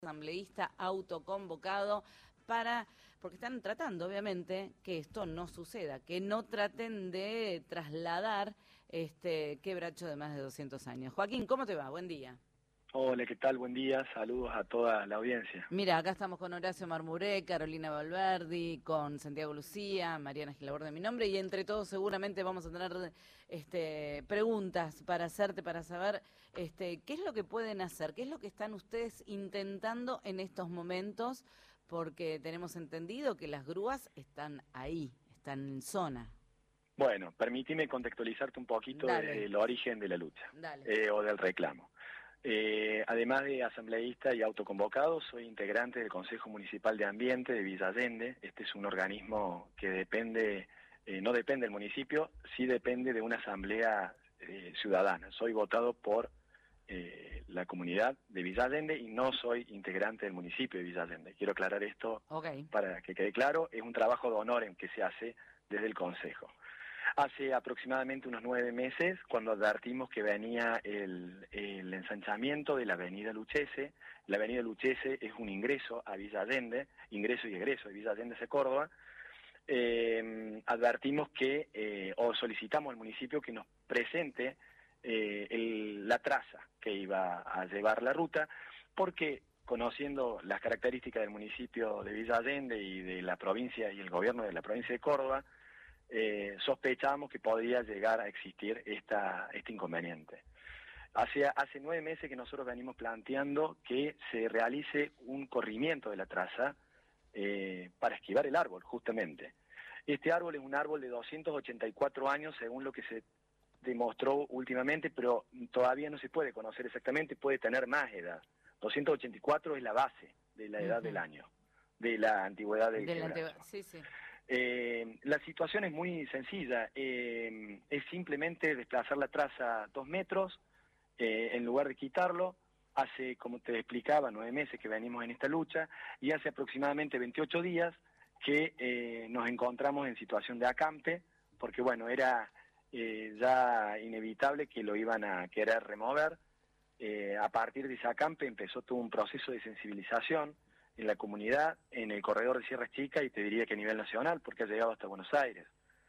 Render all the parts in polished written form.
asambleísta autoconvocado porque están tratando, obviamente, que esto no suceda, que no traten de trasladar este quebracho de más de 200 años. Joaquín, ¿cómo te va? Buen día. Hola, ¿qué tal? Buen día, saludos a toda la audiencia. Mira, acá estamos con Horacio Marmuré, Carolina Valverdi, con Santiago Lucía, Mariana Gilabor de mi nombre, y entre todos seguramente vamos a tener preguntas para hacerte, para saber qué es lo que pueden hacer, qué es lo que están ustedes intentando en estos momentos, porque tenemos entendido que las grúas están ahí, están en zona. Bueno, permíteme contextualizarte un poquito Dale. del origen de la lucha, Dale. o del reclamo. Además de asambleísta y autoconvocado, soy integrante del Consejo Municipal de Ambiente de Villa Allende. Este es un organismo que depende, no depende del municipio, sí depende de una asamblea ciudadana. Soy votado por la comunidad de Villa Allende y no soy integrante del municipio de Villa Allende. Quiero aclarar esto para que quede claro. Es un trabajo de honor en que se hace desde el Consejo. Hace aproximadamente unos 9 meses, cuando advertimos que venía el ensanchamiento de la avenida Lucchese. La avenida Lucchese es un ingreso a Villa Allende, ingreso y egreso de Villa Allende hacia Córdoba. Advertimos o solicitamos al municipio que nos presente la traza que iba a llevar la ruta, porque conociendo las características del municipio de Villa Allende y de la provincia y el gobierno de la provincia de Córdoba, sospechábamos que podría llegar a existir este inconveniente. Hace 9 meses que nosotros venimos planteando que se realice un corrimiento de la traza para esquivar el árbol, justamente. Este árbol es un árbol de 284 años, según lo que se demostró últimamente, pero todavía no se puede conocer exactamente, puede tener más edad. 284 es la base de la edad del año, de la antigüedad del quebracho. Sí, sí. La situación es muy sencilla, es simplemente desplazar la traza 2 metros, en lugar de quitarlo. Hace, como te explicaba, 9 meses que venimos en esta lucha, y hace aproximadamente 28 días que nos encontramos en situación de acampe, porque bueno, era ya inevitable que lo iban a querer remover. A partir de ese acampe empezó todo un proceso de sensibilización en la comunidad, en el corredor de Sierras Chicas, y te diría que a nivel nacional, porque ha llegado hasta Buenos Aires.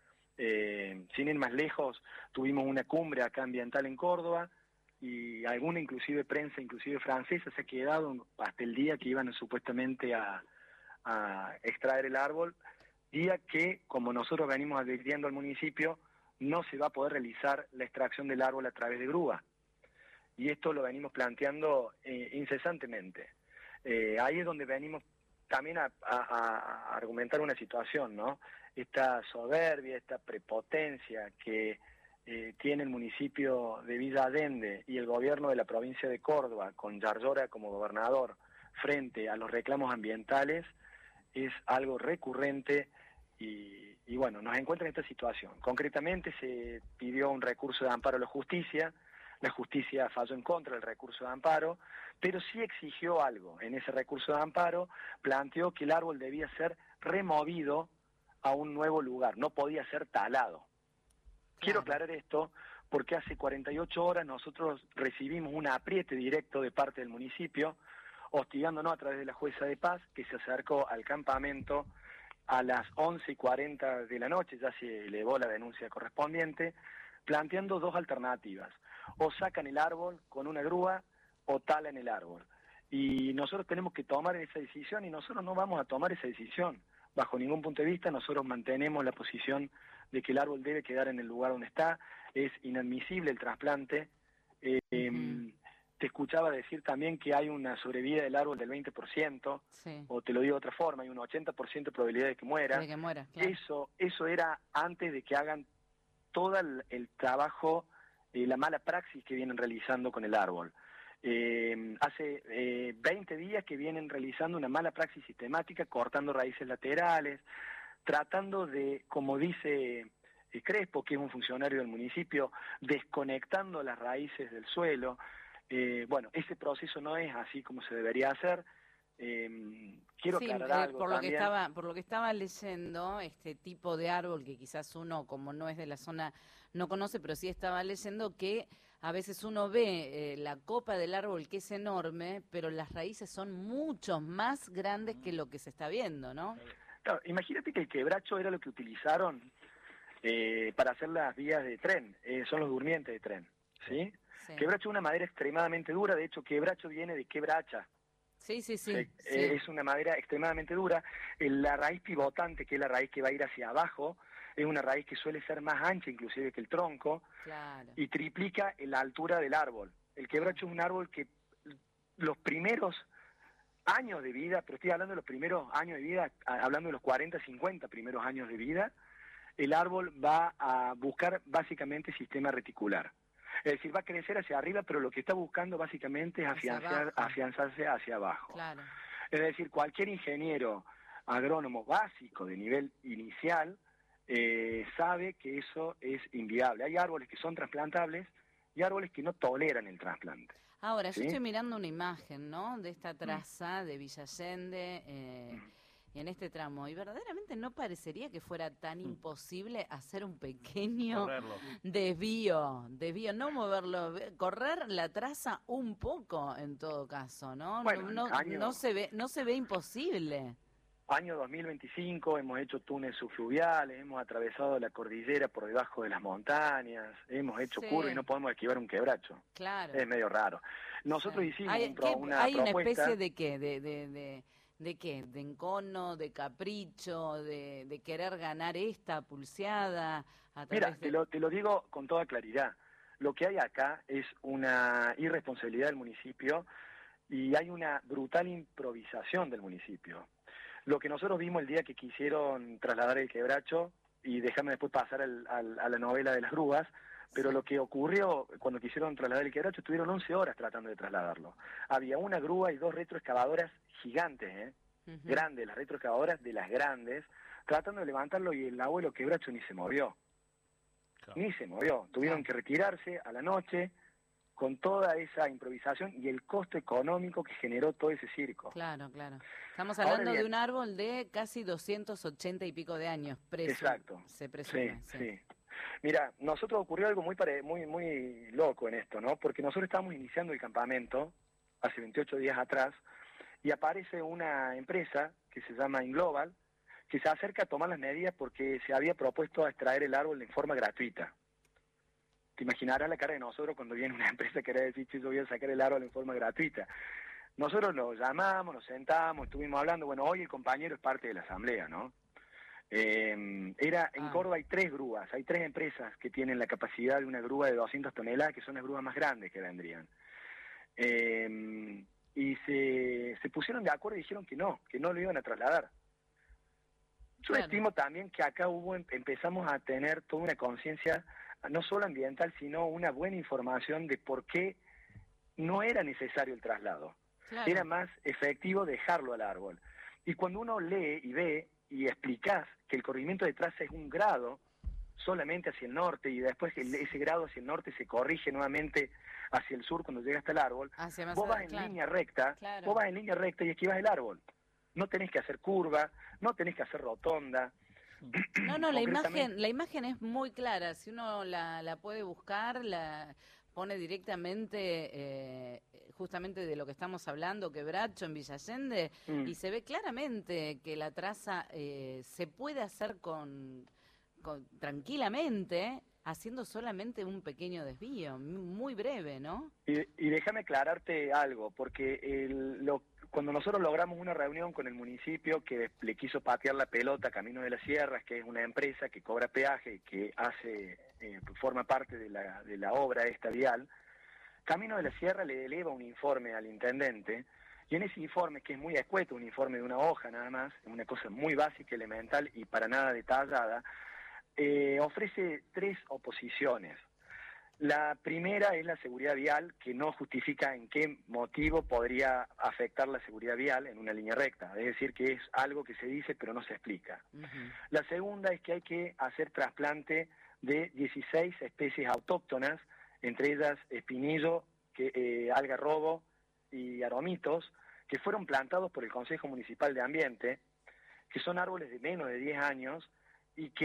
Sin ir más lejos, tuvimos una cumbre acá ambiental en Córdoba, y alguna inclusive prensa, inclusive francesa, se ha quedado hasta el día que iban supuestamente a extraer el árbol, día que, como nosotros venimos advirtiendo al municipio, no se va a poder realizar la extracción del árbol a través de grúa. Y esto lo venimos planteando incesantemente. Ahí es donde venimos también a argumentar una situación, ¿no? Esta soberbia, esta prepotencia que tiene el municipio de Villa Allende y el gobierno de la provincia de Córdoba, con Yarlora como gobernador, frente a los reclamos ambientales, es algo recurrente. Y bueno, nos encuentra en esta situación. Concretamente se pidió un recurso de amparo a la justicia falló en contra del recurso de amparo, pero sí exigió algo. En ese recurso de amparo planteó que el árbol debía ser removido a un nuevo lugar, no podía ser talado. Claro. Quiero aclarar esto porque hace 48 horas nosotros recibimos un apriete directo de parte del municipio, hostigándonos a través de la jueza de paz, que se acercó al campamento a las 11:40 de la noche, ya se elevó la denuncia correspondiente, planteando 2 alternativas: o sacan el árbol con una grúa o talan el árbol. Y nosotros tenemos que tomar esa decisión, y nosotros no vamos a tomar esa decisión bajo ningún punto de vista. Nosotros mantenemos la posición de que el árbol debe quedar en el lugar donde está. Es inadmisible el trasplante. Te escuchaba decir también que hay una sobrevida del árbol del 20%, sí. O te lo digo de otra forma, hay un 80% de probabilidad de que muera. De que muera, claro. Eso era antes de que hagan todo el trabajo, la mala praxis que vienen realizando con el árbol. Hace 20 días que vienen realizando una mala praxis sistemática, cortando raíces laterales, tratando de, como dice Crespo, que es un funcionario del municipio, desconectando las raíces del suelo. Bueno, ese proceso no es así como se debería hacer. Quiero aclarar algo también. Por lo que estaba leyendo, este tipo de árbol que quizás uno, como no es de la zona, no conoce, pero sí estaba leyendo que a veces uno ve la copa del árbol que es enorme, pero las raíces son mucho más grandes que lo que se está viendo, ¿no? Claro, imagínate que el quebracho era lo que utilizaron para hacer las vías de tren, son los durmientes de tren, ¿sí? Sí. Quebracho es una madera extremadamente dura, de hecho quebracho viene de quebracha. Sí, sí, sí, Sí, sí. es una madera extremadamente dura. La raíz pivotante, que es la raíz que va a ir hacia abajo, es una raíz que suele ser más ancha inclusive que el tronco Claro. y triplica la altura del árbol. El quebracho es un árbol que los primeros años de vida, pero estoy hablando de los primeros años de vida, hablando de los 40, 50 primeros años de vida, el árbol va a buscar básicamente sistema reticular. Es decir, va a crecer hacia arriba, pero lo que está buscando básicamente es afianzarse hacia abajo. Claro. Es decir, cualquier ingeniero agrónomo básico de nivel inicial sabe que eso es inviable. Hay árboles que son trasplantables y árboles que no toleran el trasplante. Ahora, ¿Sí? yo estoy mirando una imagen, ¿no?, de esta traza de Villa Allende y en este tramo, y verdaderamente no parecería que fuera tan imposible hacer un pequeño desvío, no moverlo, correr la traza un poco en todo caso, ¿no? Bueno, No se ve imposible. Año 2025 hemos hecho túneles subfluviales, hemos atravesado la cordillera por debajo de las montañas, hemos hecho curvas y no podemos esquivar un quebracho. Claro. Es medio raro. Nosotros hicimos ¿Hay una una propuesta. especie de qué? ¿De qué? ¿De encono, de capricho, de querer ganar esta pulseada? Mira, te lo digo con toda claridad. Lo que hay acá es una irresponsabilidad del municipio y hay una brutal improvisación del municipio. Lo que nosotros vimos el día que quisieron trasladar el quebracho, y déjame después pasar a la novela de las grúas, pero lo que ocurrió cuando quisieron trasladar el quebracho, estuvieron 11 horas tratando de trasladarlo. Había una grúa y 2 retroexcavadoras gigantes, grandes, las retroexcavadoras de las grandes, tratando de levantarlo, y el abuelo quebracho ni se movió. Claro. Ni se movió. Tuvieron que retirarse a la noche con toda esa improvisación y el costo económico que generó todo ese circo. Claro, claro. Estamos hablando de un árbol de casi 280 y pico de años. Exacto. Se presume. Sí. Mira, nosotros ocurrió algo muy loco en esto, ¿no? Porque nosotros estábamos iniciando el campamento hace 28 días atrás y aparece una empresa que se llama Inglobal que se acerca a tomar las medidas porque se había propuesto a extraer el árbol en forma gratuita. Te imaginarás la cara de nosotros cuando viene una empresa que quiere decir que yo voy a sacar el árbol en forma gratuita. Nosotros lo llamamos, nos sentamos, estuvimos hablando, bueno, hoy el compañero es parte de la asamblea, ¿no? En Córdoba hay 3 grúas, hay 3 empresas que tienen la capacidad de una grúa de 200 toneladas, que son las grúas más grandes que vendrían. Y se pusieron de acuerdo y dijeron que no lo iban a trasladar. Yo estimo también que acá empezamos a tener toda una conciencia, no solo ambiental, sino una buena información de por qué no era necesario el traslado. Claro. Era más efectivo dejarlo al árbol. Y cuando uno lee y ve y explicás que el corrimiento de traza es un grado solamente hacia el norte y después ese grado hacia el norte se corrige nuevamente hacia el sur cuando llega hasta el árbol, vos vas en línea recta, y esquivas el árbol. No tenés que hacer curva, no tenés que hacer rotonda. No, la imagen es muy clara. Si uno la puede buscar, la pone directamente, justamente de lo que estamos hablando, quebracho en Villa Allende, y se ve claramente que la traza se puede hacer tranquilamente, haciendo solamente un pequeño desvío, muy breve, ¿no? Y déjame aclararte algo, porque cuando nosotros logramos una reunión con el municipio que le quiso patear la pelota a Camino de las Sierras, que es una empresa que cobra peaje y que forma parte de la obra esta vial, Camino de la Sierra le eleva un informe al intendente, y en ese informe, que es muy escueto, un informe de una hoja nada más, una cosa muy básica, elemental y para nada detallada, ofrece 3 oposiciones. La primera es la seguridad vial, que no justifica en qué motivo podría afectar la seguridad vial en una línea recta, es decir, que es algo que se dice pero no se explica. La segunda es que hay que hacer trasplante de 16 especies autóctonas, entre ellas espinillo, algarrobo y aromitos, que fueron plantados por el Consejo Municipal de Ambiente, que son árboles de menos de 10 años y que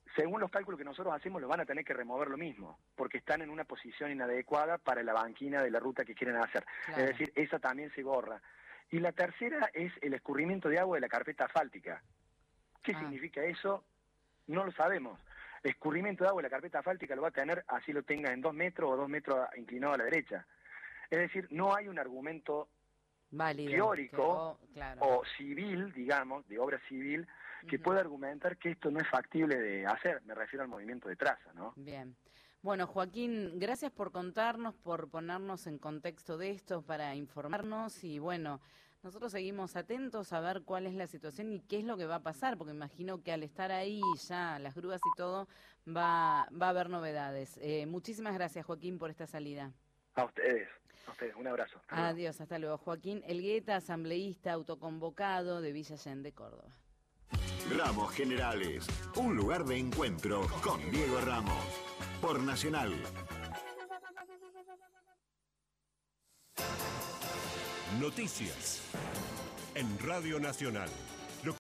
según los cálculos que nosotros hacemos, los van a tener que remover lo mismo, porque están en una posición inadecuada para la banquina de la ruta que quieren hacer. Claro. Es decir, esa también se borra. Y la tercera es el escurrimiento de agua de la carpeta asfáltica. ¿Qué significa eso? No lo sabemos. Escurrimiento de agua de la carpeta asfáltica lo va a tener, así lo tenga en 2 metros o 2 metros inclinado a la derecha. Es decir, no hay un argumento válido, teórico claro, o civil, digamos, de obra civil, que pueda argumentar que esto no es factible de hacer. Me refiero al movimiento de traza, ¿no? Bien. Bueno, Joaquín, gracias por contarnos, por ponernos en contexto de esto, para informarnos y bueno, nosotros seguimos atentos a ver cuál es la situación y qué es lo que va a pasar, porque imagino que al estar ahí ya las grúas y todo va a haber novedades. Muchísimas gracias, Joaquín, por esta salida. A ustedes, un abrazo. Adiós, hasta luego. Joaquín Elgueta, asambleísta autoconvocado de Villa Allende, Córdoba. Ramos Generales, un lugar de encuentro con Diego Ramos, por Nacional. Noticias en Radio Nacional.